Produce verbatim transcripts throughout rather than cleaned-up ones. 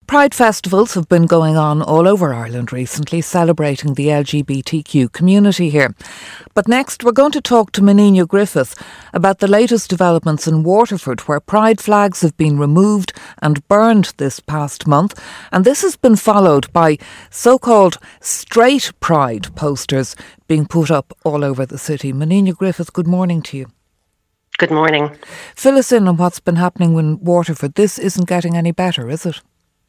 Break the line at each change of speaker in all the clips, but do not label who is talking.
Pride festivals have been going on all over Ireland recently, celebrating the L G B T Q community here. But next, we're going to talk to Menina Griffith about the latest developments in Waterford, where Pride flags have been removed and burned this past month. And this has been followed by so-called straight Pride posters being put up all over the city. Menina Griffith, good morning to you.
Good morning.
Fill us in on what's been happening in Waterford. This isn't getting any better, is it?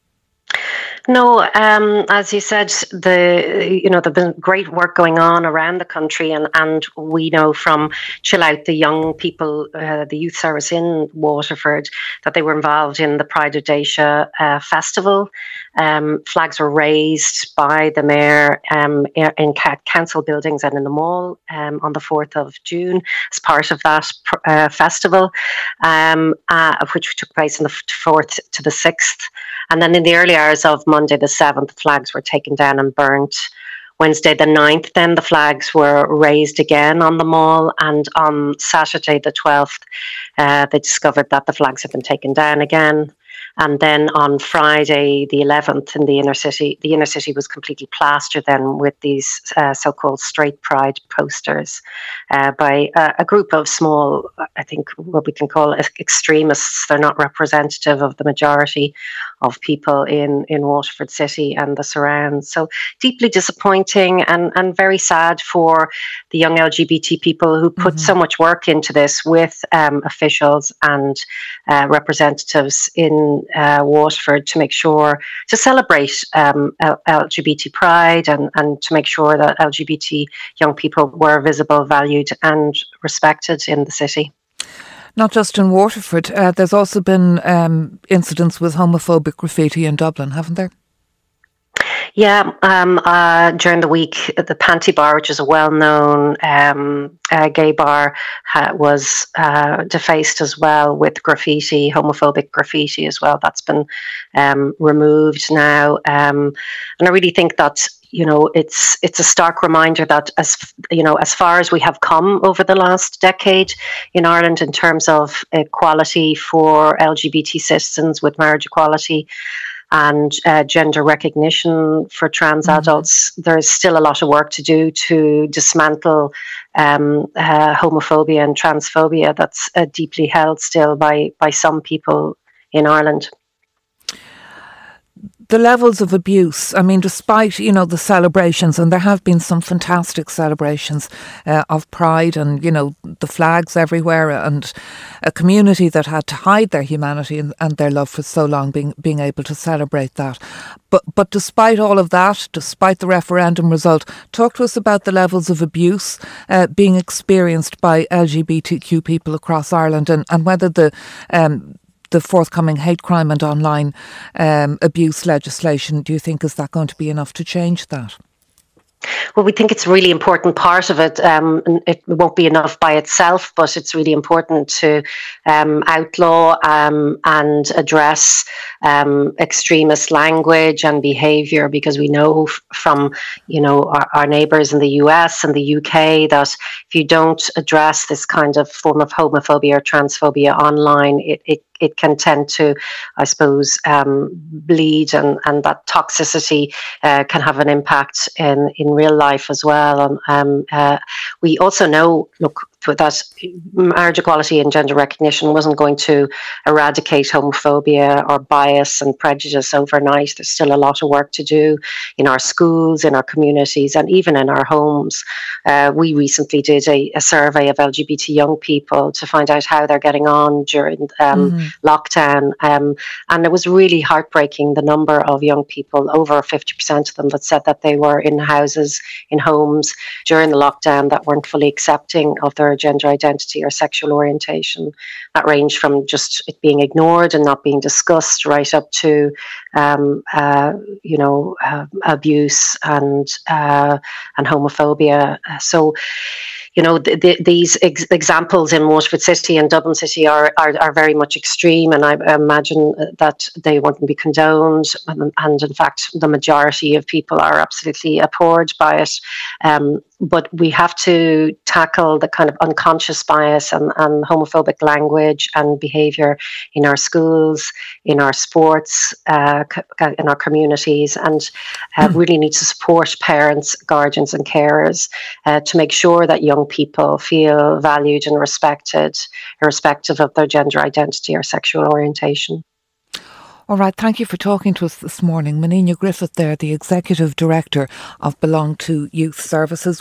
No, um, as you said, the you know there's been great work going on around the country, and, and we know from Chill Out, the young people, uh, the youth service in Waterford, that they were involved in the Pride of Dacia uh, festival. Um, flags were raised by the mayor um, in council buildings and in the mall um, on the fourth of June as part of that uh, festival, um, uh, which took place on the fourth to the sixth. And then in the early hours of Monday the seventh, flags were taken down and burnt. Wednesday the ninth, then the flags were raised again on the mall. And on Saturday the twelfth, uh, they discovered that the flags had been taken down again. And then on Friday the eleventh in the inner city, the inner city was completely plastered then with these uh, so-called straight pride posters uh, by a, a group of small, I think what we can call extremists. They're not representative of the majority of people in, in Waterford City and the surrounds. So deeply disappointing and, and very sad for the young L G B T people who put mm-hmm. so much work into this with um, officials and uh, representatives in uh, Waterford to make sure, to celebrate um, L G B T pride and, and to make sure that L G B T young people were visible, valued and respected in the city.
Not just in Waterford, uh, there's also been um, incidents with homophobic graffiti in Dublin, haven't there?
Yeah, um, uh, during the week, the Panty Bar, which is a well-known um, uh, gay bar, uh, was uh, defaced as well with graffiti, homophobic graffiti as well. That's been um, removed now. Um, and I really think that you know, it's it's a stark reminder that as you know, as far as we have come over the last decade in Ireland in terms of equality for L G B T citizens with marriage equality and uh, gender recognition for trans mm-hmm. adults, there's still a lot of work to do to dismantle um, uh, homophobia and transphobia that's uh, deeply held still by by some people in Ireland.
The levels of abuse, I mean, despite, you know, the celebrations, and there have been some fantastic celebrations uh, of Pride and, you know, the flags everywhere and a community that had to hide their humanity and, and their love for so long being being able to celebrate that. But but despite all of that, despite the referendum result, talk to us about the levels of abuse uh, being experienced by L G B T Q people across Ireland and, and whether the um, the forthcoming hate crime and online um, abuse legislation, do you think, is that going to be enough to change that?
Well, we think it's a really important part of it. Um, it won't be enough by itself, but it's really important to um, outlaw um, and address um, extremist language and behaviour, because we know f- from you know our, our neighbours in the U S and the U K that if you don't address this kind of form of homophobia or transphobia online, it, it it can tend to, I suppose, um, bleed, and, and that toxicity uh, can have an impact in, in real life as well. And um, uh, we also know, look, that marriage equality and gender recognition wasn't going to eradicate homophobia or bias and prejudice overnight. There's still a lot of work to do in our schools, in our communities, and even in our homes. Uh, we recently did a, a survey of L G B T young people to find out how they're getting on during um, mm-hmm. lockdown. Um, and it was really heartbreaking, the number of young people, over fifty percent of them, that said that they were in houses, in homes during the lockdown that weren't fully accepting of their gender identity or sexual orientation. That ranged from just it being ignored and not being discussed, right up to um, uh, you know uh, abuse and uh, and homophobia. So you know, the, the, these ex- examples in Waterford City and Dublin City are, are, are very much extreme, and I imagine that they wouldn't be condoned. And, and in fact, the majority of people are absolutely abhorred by it. Um, but we have to tackle the kind of unconscious bias and, and homophobic language and behaviour in our schools, in our sports, uh, in our communities, and uh, really need to support parents, guardians and carers uh, to make sure that young people feel valued and respected, irrespective of their gender identity or sexual orientation.
All right, thank you for talking to us this morning. Menina Griffith there, the Executive Director of Belong to Youth Services.